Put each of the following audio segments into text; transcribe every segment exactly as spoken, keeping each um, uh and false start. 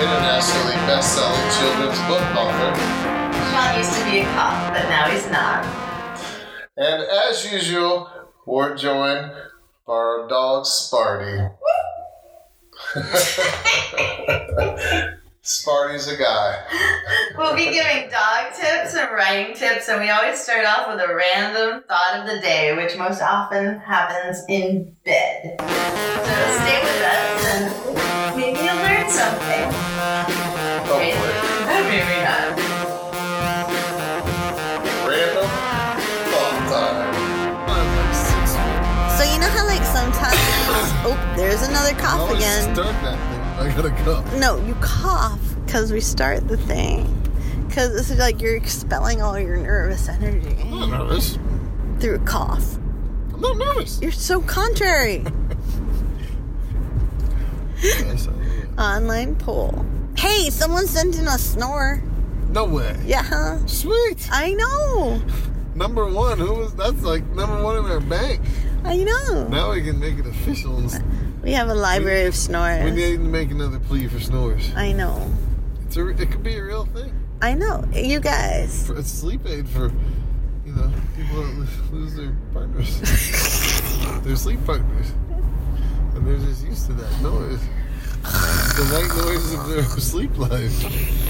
internationally best-selling children's book author. Sean used to be a cop, but now he's not. And as usual, we're joined by our dog Sparty. Sparty's a guy. We'll be giving dog tips and writing tips, and we always start off with a random thought of the day, which most often happens in bed. So stay with us, and maybe you'll learn something. Hopefully. Maybe not. Random thought time. So you know how like sometimes oh, there's another cough Always again. Start that thing. I gotta go. No, you cough because we start the thing. Because it's like you're expelling all your nervous energy I'm not nervous. through a cough. I'm not nervous. You're so contrary. Yes, I am. Online poll. Hey, someone sent in a snore. No way. Yeah. Sweet. I know. Number one. Who was? That's like number one in our bank. I know. Now we can make it official. And We have a library we, of snores. We need to make another plea for snores. I know. It's a, it could be a real thing. I know. You guys. For, it's sleep aid for, you know, people that lo- lose their partners. Their sleep partners. And they're just used to that noise. The white noise of their sleep life.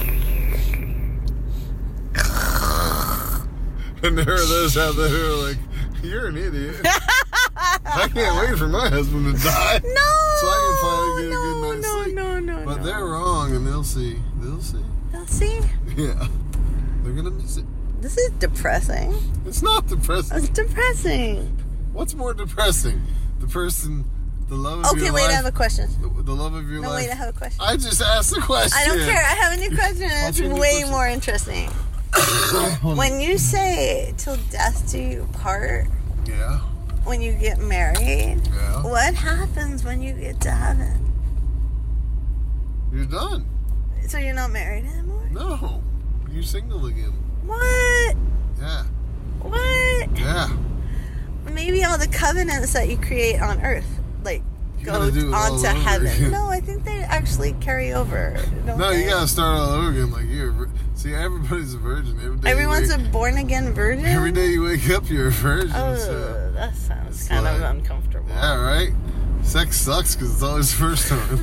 And there are those out there who are like, you're an idiot. I can't wait for my husband to die. No! So I can finally get a good no, night's no, sleep. no, no, But no. they're wrong, and they'll see. They'll see. They'll see. Yeah. They're gonna miss it. This is depressing. It's not depressing. It's depressing. What's more depressing? The person, the love of Okay, your wait, life. I have a question. The, the love of your No, life. wait, I have a question. I just asked the question. I don't care. I have a new question. What's It's your new way question? more interesting. When you say till death do you part, Yeah. when you get married, Yeah. what happens when you get to heaven? You're done. So you're not married anymore? No. You're single again. What? Yeah. What? Yeah. Maybe all the covenants that you create on earth, like, You go gotta do it all onto over heaven. again. No, I think they actually carry over. don't No, you they? gotta start all over again. Like you're. a vir- See, everybody's a virgin. Every day. Everyone's you a wake, born again virgin? Every day you wake up, you're a virgin. Oh, So. that sounds It's kind of like- uncomfortable. Yeah, right? Sex sucks because it's always the first time.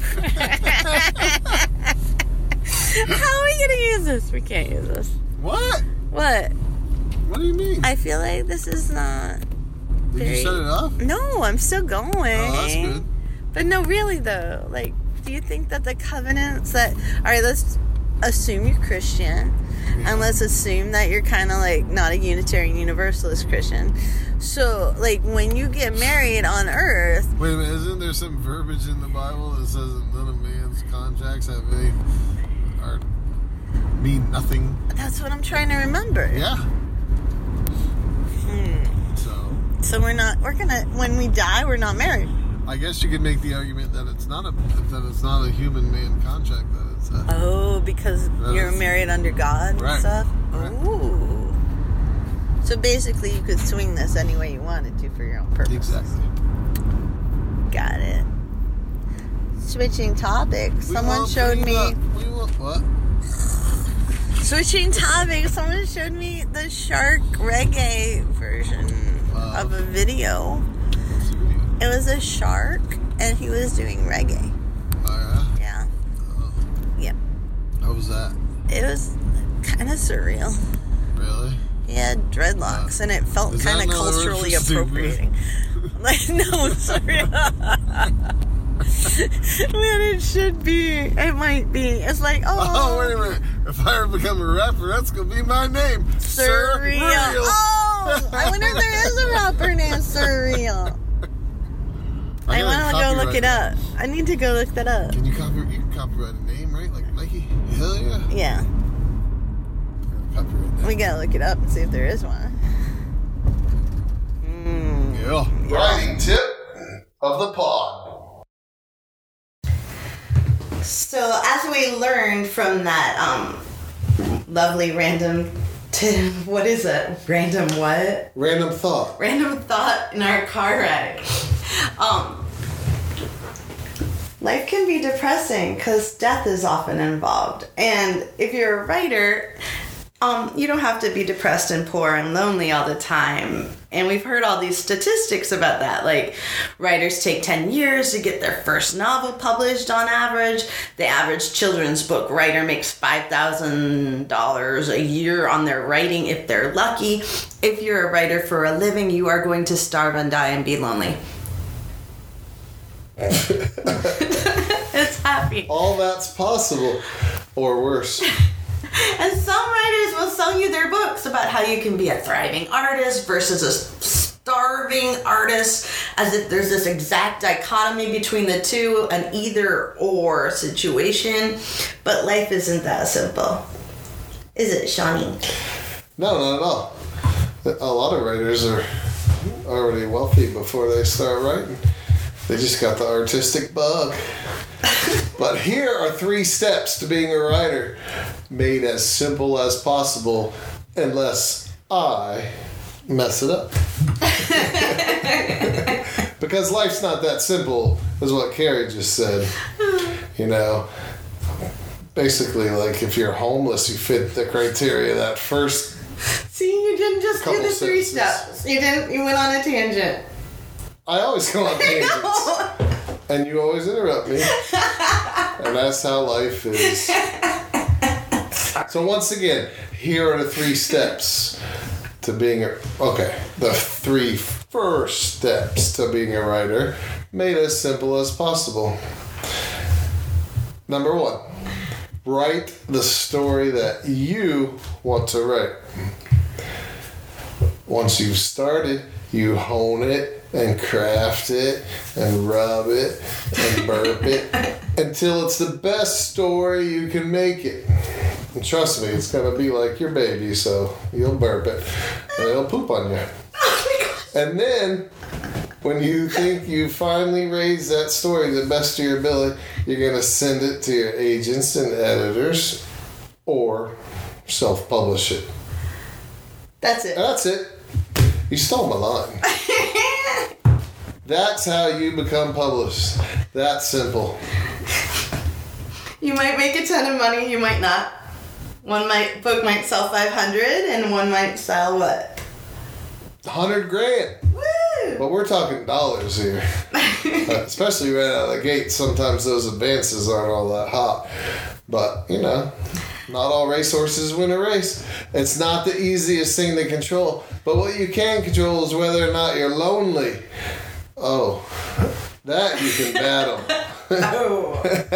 How are we gonna use this? We can't use this. What? What? What do you mean? I feel like this is not. Did very- you shut it off? No, I'm still going. Oh, that's good. But no, really though, like, do you think that the covenants that, all right, let's assume you're Christian, Yeah. and let's assume that you're kind of like not a Unitarian Universalist Christian. So, like, when you get married on Earth, Wait a minute, isn't there some verbiage in the Bible that says that none of man's contracts have any, or mean nothing? that's what I'm trying to remember. Yeah. Hmm. So, So we're not, we're gonna, when we die, we're not married. I guess you could make the argument that it's not a that it's not a human man contract, that it's a, Oh, because That's- you're married under God and Right. stuff? Right. Ooh. So basically, you could swing this any way you wanted to for your own purpose. exactly. Got it. Switching topics. We Someone want showed free me. love. We want what? Switching topics. Someone showed me the Shark reggae version Wow. of a video. What's the video? It was a shark, and he was doing reggae. Oh Yeah. yeah. Yep. How was that? It was kind of surreal. Really? He had dreadlocks, and it felt Is that kind of another word culturally for stupid? appropriating. Like, no, sorry. Man, it should be. It might be. It's like, oh. Oh, wait a minute. If I ever become a rapper, that's going to be my name. Surreal. Surreal. Oh, I wonder if there is a rapper named Surreal. I, gotta want to go look copyright it that. up. I need to go look that up. Can you copy? You can copyright a name, right? Like Nike? Hell yeah. Yeah. Copyright that. We gotta look it up and see if there is one. Mm. Yeah. Writing tip of the pod. So as we learned from that um, lovely random, t- what is it? Random what? Random thought. Random thought in our car ride. Um, life can be depressing because death is often involved. And if you're a writer, um, you don't have to be depressed and poor and lonely all the time. And we've heard all these statistics about that. Like, writers take ten years to get their first novel published on average. The average children's book writer makes five thousand dollars a year on their writing if they're lucky. If you're a writer for a living, you are going to starve and die and be lonely. It's happy. All that's possible, or worse. And some writers will sell you their books about how you can be a thriving artist versus a starving artist, as if there's this exact dichotomy between the two, an either or situation. But life isn't that simple. Is it, Shawnee? No, not at all. A lot of writers are already wealthy before they start writing. They just got the artistic bug. But here are three steps to being a writer, made as simple as possible, unless I mess it up. Because life's not that simple, is what Carrie just said. You know, basically, like, if you're homeless, you fit the criteria of that first. See, you didn't just do Couple the three sentences. steps. You didn't. You went on a tangent. I always go on tangents. And you always interrupt me. And that's how life is. So once again, here are the three steps to being a... Okay, the three first steps to being a writer, made as simple as possible. Number one, write the story that you want to write. Once you've started, you hone it and craft it and rub it and burp it until it's the best story you can make it. And trust me, it's going to be like your baby, so you'll burp it and it'll poop on you. And then, when you think you finally raised that story to the best of your ability, you're going to send it to your agents and editors or self-publish it. That's it. That's it. You stole my line. That's how you become published. That simple. You might make a ton of money, you might not. One might book might sell five hundred and one might sell what? Hundred grand. Woo! But we're talking dollars here. uh, especially right out of the gate. Sometimes those advances aren't all that hot. But, you know, not all racehorses win a race. It's not the easiest thing to control. But what you can control is whether or not you're lonely. Oh, that you can battle. Oh.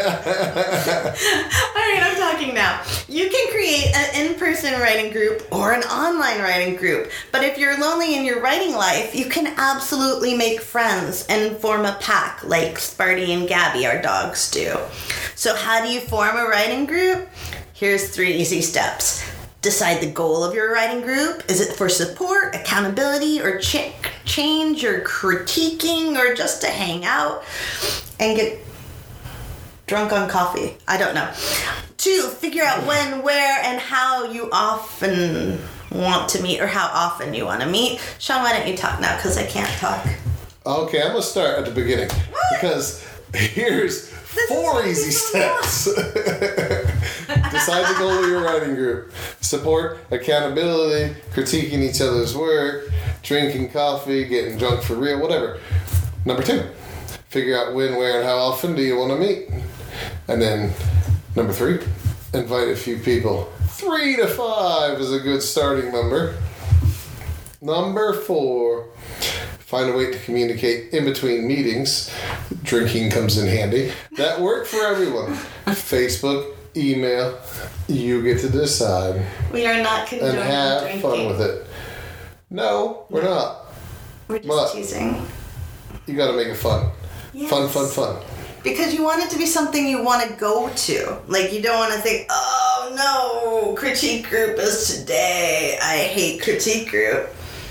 Alright, I'm talking now. You can create an in-person writing group or an online writing group. But if you're lonely in your writing life, you can absolutely make friends and form a pack like Sparty and Gabby, our dogs, do. So how do you form a writing group? Here's three easy steps. Decide the goal of your writing group. Is it for support, accountability, or ch- change, or critiquing, or just to hang out and get drunk on coffee? I don't know. Two, figure out when, where, and how you often want to meet, or how often you want to meet. Sean, why don't you talk now, because I can't talk. Okay, I'm going to start at the beginning. What? Because here's This four is easy so steps. Decide the goal of your writing group. Support, accountability, critiquing each other's work, drinking coffee, getting drunk for real, whatever. Number two, figure out when, where, and how often do you want to meet. And then number three, invite a few people. Three to five is a good starting number. Number four, find a way to communicate in between meetings. Drinking comes in handy. That worked for everyone. Facebook, email, you get to decide. We are not condoning And have drinking. fun with it. No, we're not. We're just But- teasing. You gotta make it fun. Yes. Fun, fun, fun. Because you want it to be something you want to go to. Like, you don't want to think, oh no, critique group is today. I hate critique group.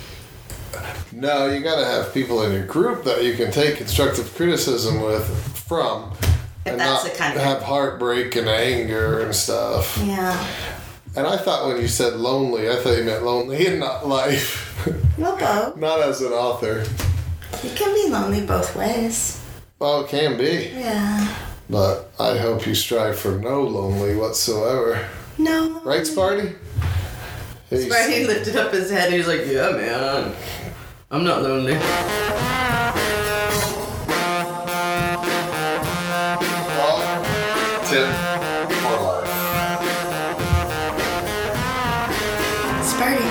No, you gotta have people in your group that you can take constructive criticism with from. If And that's not the kind of- have heartbreak and anger and stuff. Yeah. And I thought when you said lonely, I thought you meant lonely and not life. Well, both. Not as an author. You can be lonely both ways. Well, it can be. Yeah. But I hope you strive for no lonely whatsoever. No. Right, Sparty? Hey, Sparty lifted up his head. He was like, yeah, man. I'm not lonely. Dog tip for life. Sparty.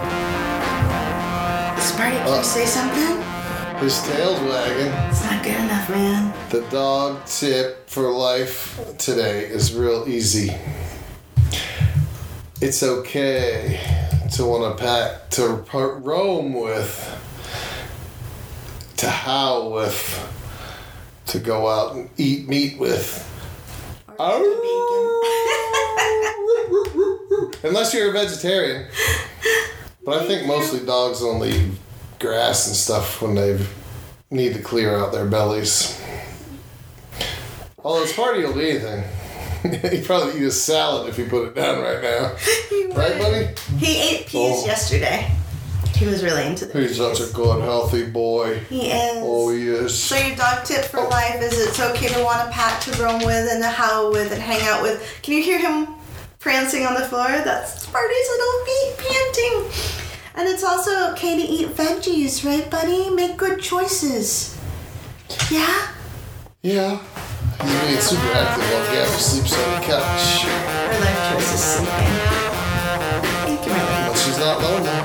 Sparty, can Uh. you say something? His tail's wagging. It's not good enough, man. The dog tip for life today is real easy. It's okay to want to pack, to ro- roam with, to howl with, to go out and eat meat with. Unless you're a vegetarian. But I think mostly dogs only eat grass and stuff when they need to clear out their bellies. Although Sparty will do anything. He'd probably eat a salad if he put it down right now. Right, buddy? He ate peas Oh. yesterday. He was really into the He's such a good, healthy boy. He is. Oh, he is. So your dog tip for Oh. life is it's okay to want a pack to roam with and to howl with and hang out with. Can you hear him prancing on the floor? That's Sparty's little feet panting. And it's also okay to eat veggies, right, buddy? Make good choices. Yeah? Yeah. He's being super active while Gabby sleeps on the couch. Her life choice is sleeping. Thank you, Marlene. But she's not lonely.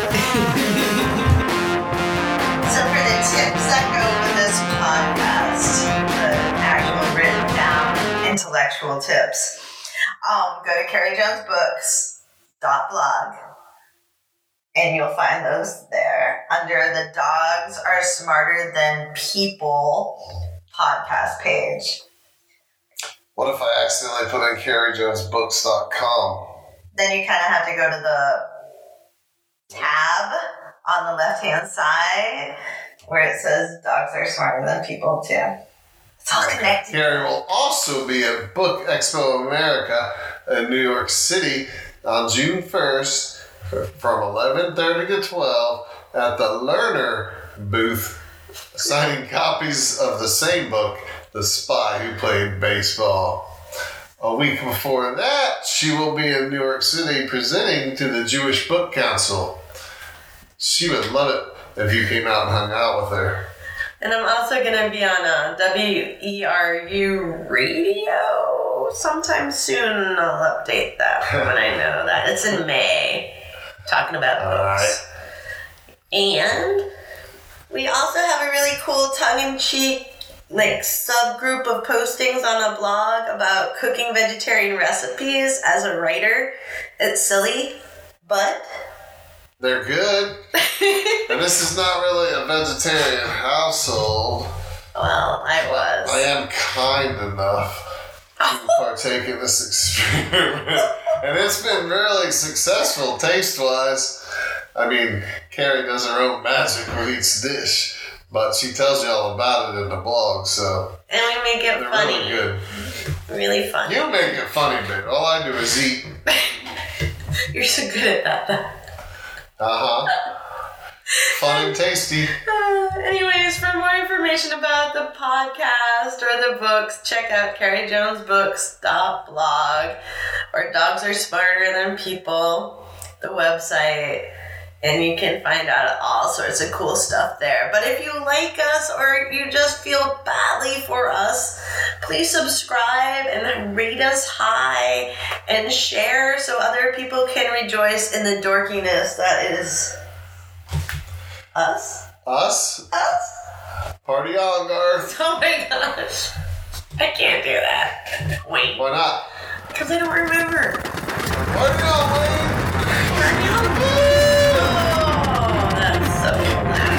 So for the tips that go with this podcast, the actual written down intellectual tips, um, go to Carrie Jones Books dot blog and you'll find those there under the Dogs Are Smarter Than People podcast page. What if I accidentally put in Carrie Jones Books dot com? Then you kind of have to go to the tab on the left-hand side where it says Dogs Are Smarter Than People too. It's all connected. Carrie will also be at Book Expo America in New York City on June first from eleven thirty to twelve at the Learner booth, signing copies of the same book, The Spy Who Played Baseball. A week before that, she will be in New York City presenting to the Jewish Book Council. She would love it if you came out and hung out with her. And I'm also going to be on uh, W E R U radio sometime soon. I'll update that when I know that. It's in May, talking about books. And we also have a really cool tongue-in-cheek like subgroup of postings on a blog about cooking vegetarian recipes as a writer. It's silly, but They're good. And this is not really a vegetarian household. well, I was. I am kind enough to partake in this experiment. And it's been really successful taste-wise. I mean, Carrie does her own magic with each dish. But she tells you all about it in the blog, so And we make it they're funny. really good. Really funny. You make it funny, babe. All I do is eat. You're so good at that. Uh-huh. Fun and tasty. Uh, anyways, for more information about the podcast or the books, check out Carrie Jones Books dot blog or Dogs Are Smarter Than People, the website. And you can find out all sorts of cool stuff there. But if you like us or you just feel badly for us, please subscribe and rate us high and share so other people can rejoice in the dorkiness that is us. Us? Us. Party on, Garth. Oh my gosh. I can't do that. Wait. Why not? Because I don't remember. Party on, Wayne. Oh, that's so loud.